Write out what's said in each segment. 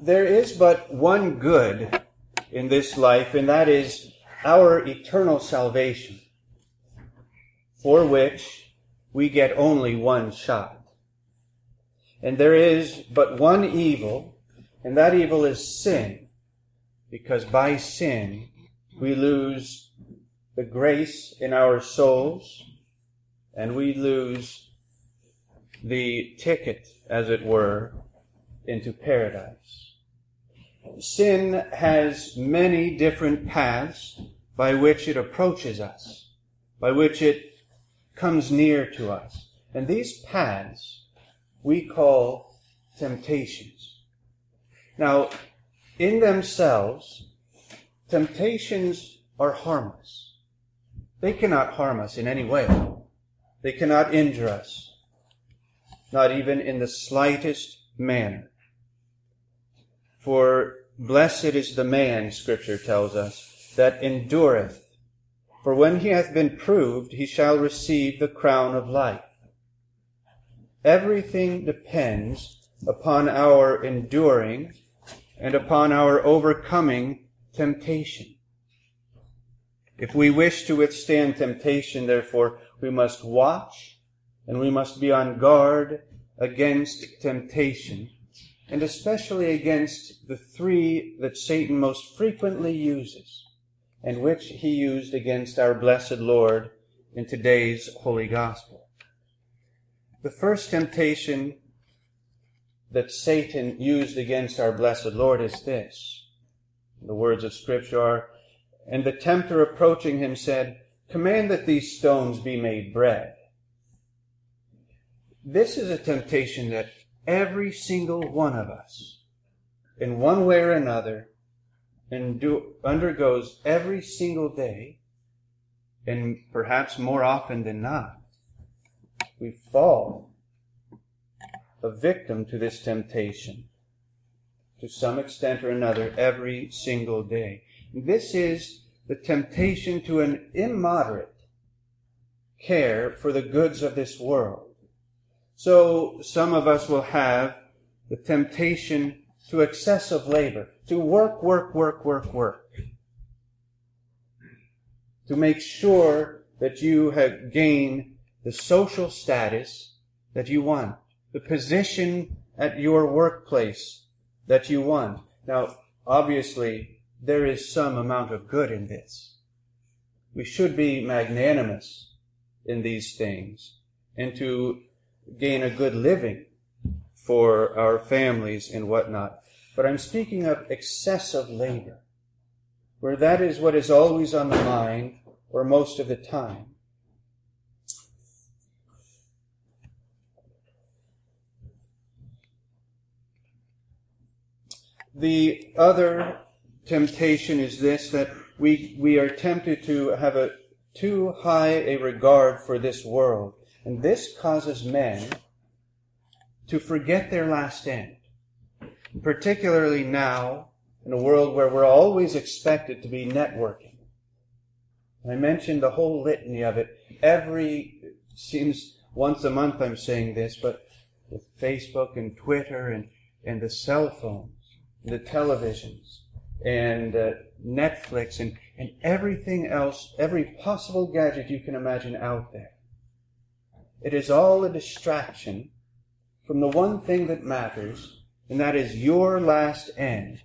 There is but one good in this life, and that is our eternal salvation, for which we get only one shot. And there is but one evil, and that evil is sin, because by sin we lose the grace in our souls, and we lose the ticket, as it were, into paradise. Sin has many different paths by which it approaches us, by which it comes near to us. And these paths we call temptations. Now, in themselves, temptations are harmless. They cannot harm us in any way. They cannot injure us, not even in the slightest manner. For blessed is the man, Scripture tells us, that endureth. For when he hath been proved, he shall receive the crown of life. Everything depends upon our enduring and upon our overcoming temptation. If we wish to withstand temptation, therefore, we must watch and we must be on guard against temptation, and especially against the three that Satan most frequently uses, and which he used against our blessed Lord in today's Holy Gospel. The first temptation that Satan used against our blessed Lord is this. The words of Scripture are, "And the tempter approaching him said, Command that these stones be made bread." This is a temptation that every single one of us, in one way or another, undergoes every single day, and perhaps more often than not. We fall a victim to this temptation to some extent or another every single day. This is the temptation to an immoderate care for the goods of this world. So some of us will have the temptation to excessive labor, to work, to make sure that you have gained the social status that you want, the position at your workplace that you want. Now, obviously, there is some amount of good in this. We should be magnanimous in these things and to gain a good living for our families and whatnot. But I'm speaking of excessive labor, where that is what is always on the mind, or most of the time. The other temptation is this, that we are tempted to have too high a regard for this world. And this causes men to forget their last end. Particularly now, in a world where we're always expected to be networking. I mentioned the whole litany of it. Seems once a month I'm saying this, but with Facebook and Twitter and the cell phones, the televisions, and Netflix, and everything else, every possible gadget you can imagine out there. It is all a distraction from the one thing that matters, and that is your last end.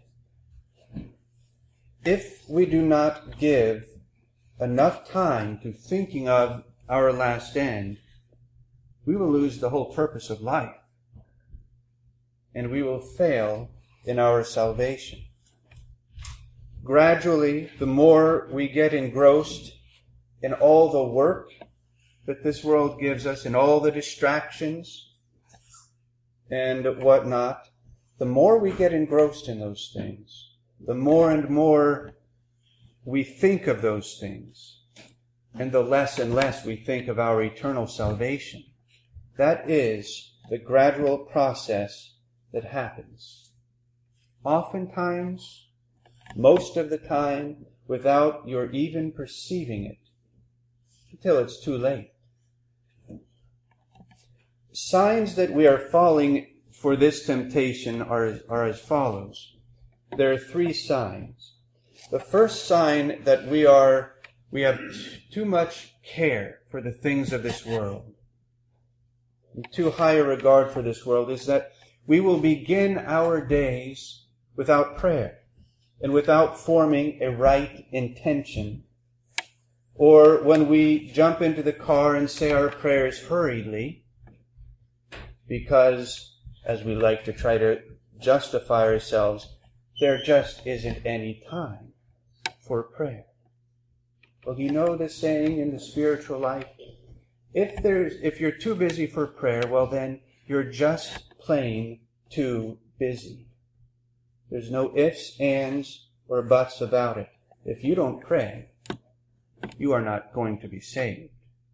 If we do not give enough time to thinking of our last end, we will lose the whole purpose of life, and we will fail in our salvation. Gradually, the more we get engrossed in all the work that this world gives us and all the distractions and whatnot, the more we get engrossed in those things, the more and more we think of those things, and the less and less we think of our eternal salvation. That is the gradual process that happens. Oftentimes, most of the time, without your even perceiving it, until it's too late. Signs that we are falling for this temptation are as follows. There are 3 signs. The first sign that we have too much care for the things of this world, and too high a regard for this world, is that we will begin our days without prayer and without forming a right intention. Or when we jump into the car and say our prayers hurriedly, because, as we like to try to justify ourselves, there just isn't any time for prayer. Well, you know the saying in the spiritual life, if you're too busy for prayer, well then you're just plain too busy. There's no ifs, ands, or buts about it. If you don't pray, you are not going to be saved.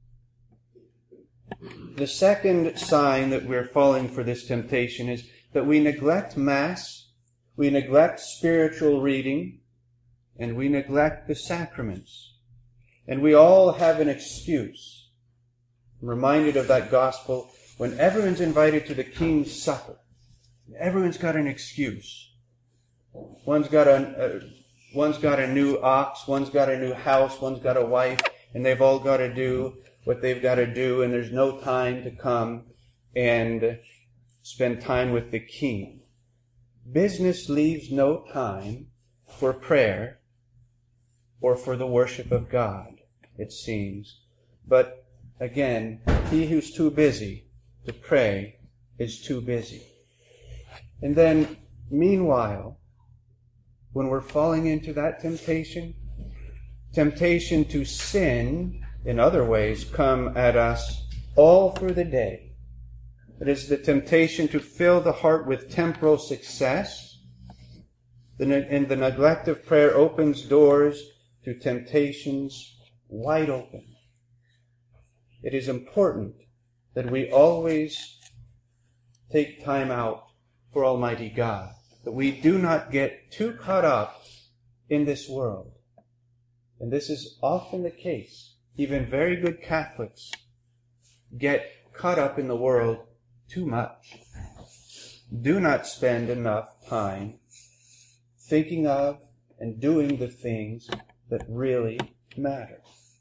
The second sign that we're falling for this temptation is that we neglect Mass, we neglect spiritual reading, and we neglect the sacraments. And we all have an excuse. I'm reminded of that gospel when everyone's invited to the King's Supper. Everyone's got an excuse. One's got a new ox, one's got a new house, one's got a wife, and they've all got to do what they've got to do, and there's no time to come and spend time with the King. Business leaves no time for prayer or for the worship of God, it seems. But again, he who's too busy to pray is too busy. And then, meanwhile, when we're falling into that temptation to sin in other ways come at us all through the day. It is the temptation to fill the heart with temporal success, and the neglect of prayer opens doors to temptations wide open. It is important that we always take time out for Almighty God, that we do not get too caught up in this world. And this is often the case. Even very good Catholics get caught up in the world too much. Do not spend enough time thinking of and doing the things that really matter.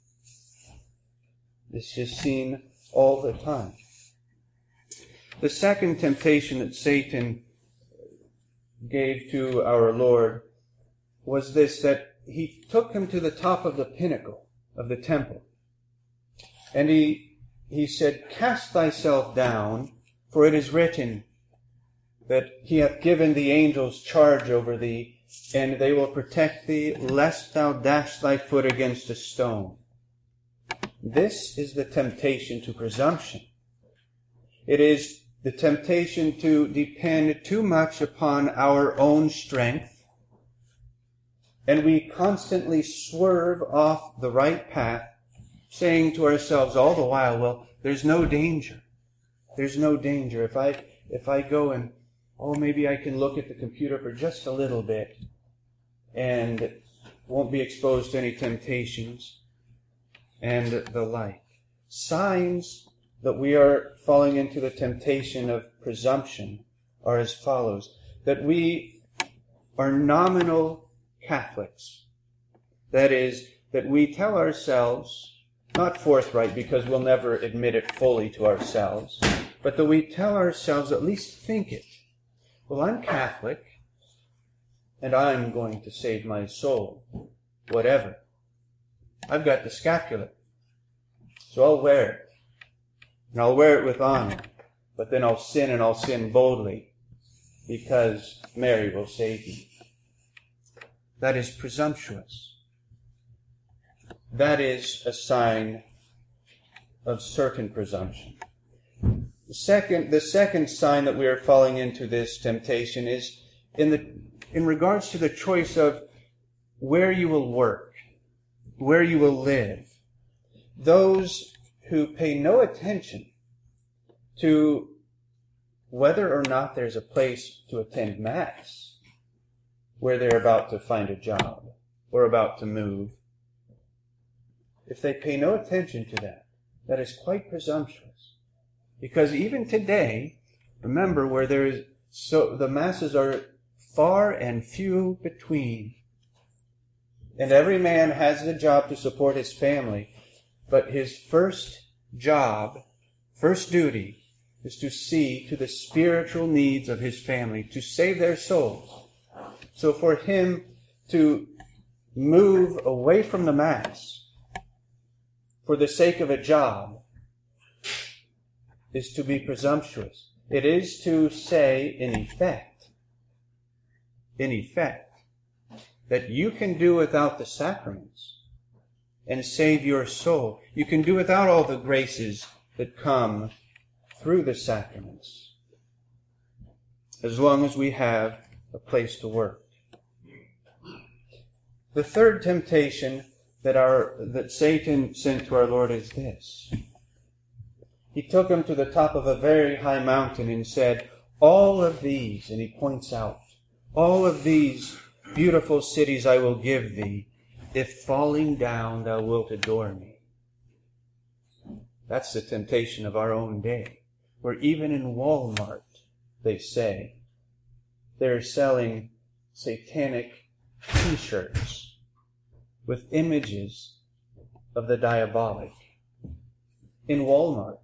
This is seen all the time. The second temptation that Satan gave to our Lord was this, that he took him to the top of the pinnacle of the temple. And he said, "Cast thyself down, for it is written that he hath given the angels charge over thee, and they will protect thee, lest thou dash thy foot against a stone." This is the temptation to presumption. It is the temptation to depend too much upon our own strength, and we constantly swerve off the right path, saying to ourselves all the while, well, there's no danger. There's no danger. If I go and, maybe I can look at the computer for just a little bit and won't be exposed to any temptations and the like. Signs that we are falling into the temptation of presumption are as follows: that we are nominal Catholics. That is, that we tell ourselves, not forthright because we'll never admit it fully to ourselves, but that we tell ourselves, at least think it. Well, I'm Catholic, and I'm going to save my soul, whatever. I've got the scapular, so I'll wear it. And I'll wear it with honor, but then I'll sin, and I'll sin boldly, because Mary will save me. That is presumptuous. That is a sign of certain presumption. The second sign that we are falling into this temptation is in regards to the choice of where you will work, where you will live. Those who pay no attention to whether or not there's a place to attend Mass where they're about to find a job or about to move, if they pay no attention to that, that is quite presumptuous. Because even today, Remember, where there is the masses are far and few between. And every man has the job to support his family, but his first job, first duty, is to see to the spiritual needs of his family, to save their souls. So for him to move away from the mass for the sake of a job is to be presumptuous. It is to say, in effect, that you can do without the sacraments and save your soul. You can do without all the graces that come through the sacraments, as long as we have a place to work. The third temptation that Satan sent to our Lord is this. He took him to the top of a very high mountain and said, all of these, and he points out, all of these beautiful cities I will give thee, if falling down thou wilt adore me. That's the temptation of our own day, where even in Walmart, they say, they're selling satanic t-shirts with images of the diabolic. In Walmart.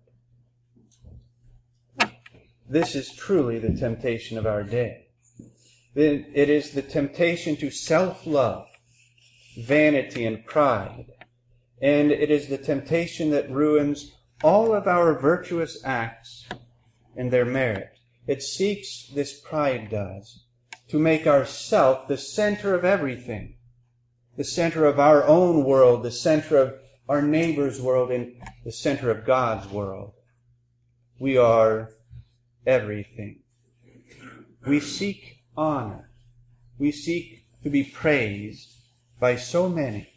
This is truly the temptation of our day. It is the temptation to self-love, vanity, and pride. And it is the temptation that ruins all of our virtuous acts and their merit. It seeks, this pride does, to make ourself the center of everything, the center of our own world, the center of our neighbor's world, and the center of God's world. We are everything. We seek honor. We seek to be praised by so many.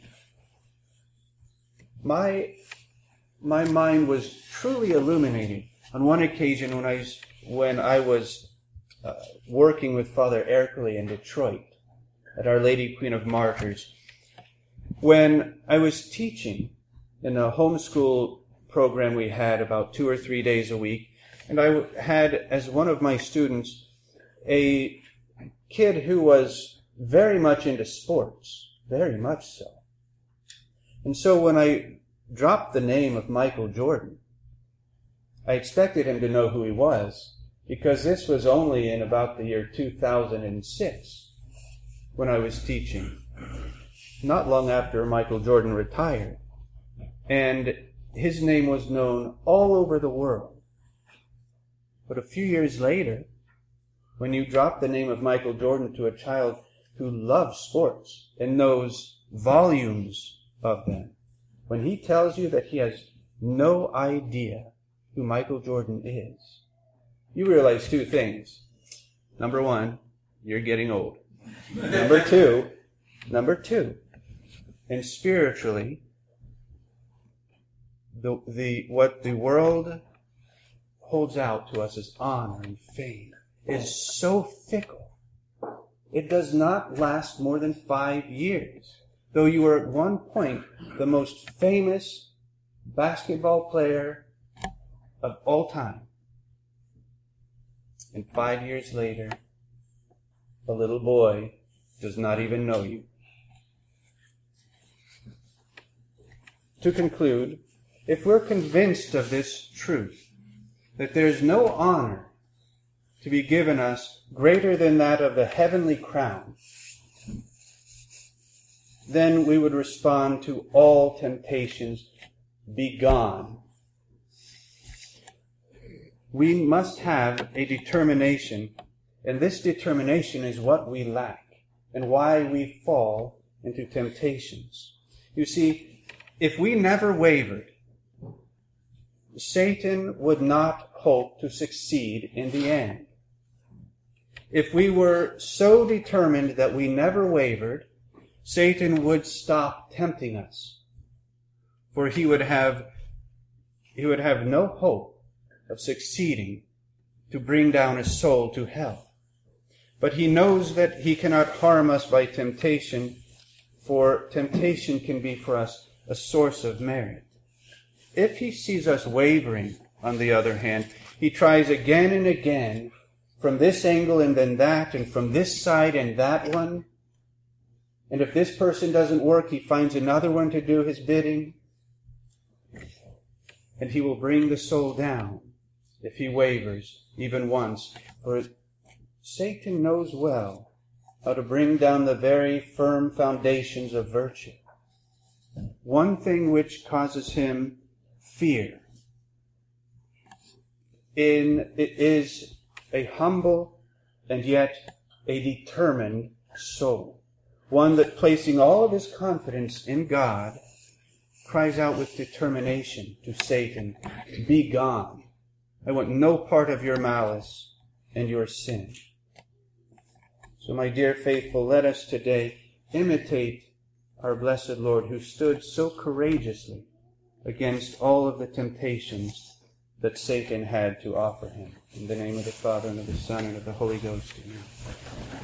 My mind was truly illuminated on one occasion when I was working with Father Ercole in Detroit at Our Lady Queen of Martyrs, when I was teaching in a homeschool program we had about 2 or 3 days a week, and I had as one of my students a kid who was very much into sports, very much so. And so when I dropped the name of Michael Jordan, I expected him to know who he was, because this was only in about the year 2006 when I was teaching, not long after Michael Jordan retired. And his name was known all over the world. But a few years later, when you drop the name of Michael Jordan to a child who loves sports and knows volumes of them, when he tells you that he has no idea who Michael Jordan is, you realize two things. Number one, you're getting old. Number two, and spiritually, what the world holds out to us as honor and fame is so fickle. It does not last more than 5 years. Though you were at one point the most famous basketball player of all time, and 5 years later, a little boy does not even know you. To conclude, if we're convinced of this truth, that there's no honor to be given us greater than that of the heavenly crown, then we would respond to all temptations, be gone. We must have a determination, and this determination is what we lack and why we fall into temptations. You see, if we never wavered, Satan would not hope to succeed in the end. If we were so determined that we never wavered, Satan would stop tempting us, for he would have no hope of succeeding to bring down a soul to hell. But he knows that he cannot harm us by temptation, for temptation can be for us a source of merit. If he sees us wavering on the other hand, he tries again and again, from this angle and then that, and from this side and that one. And if this person doesn't work, he finds another one to do his bidding. And he will bring the soul down if he wavers even once. For Satan knows well how to bring down the very firm foundations of virtue. One thing which causes him fear it is a humble and yet a determined soul. One that, placing all of his confidence in God, cries out with determination to Satan, "Be gone. I want no part of your malice and your sin." So, my dear faithful, let us today imitate our blessed Lord, who stood so courageously against all of the temptations that Satan had to offer him. In the name of the Father, and of the Son, and of the Holy Ghost. Amen.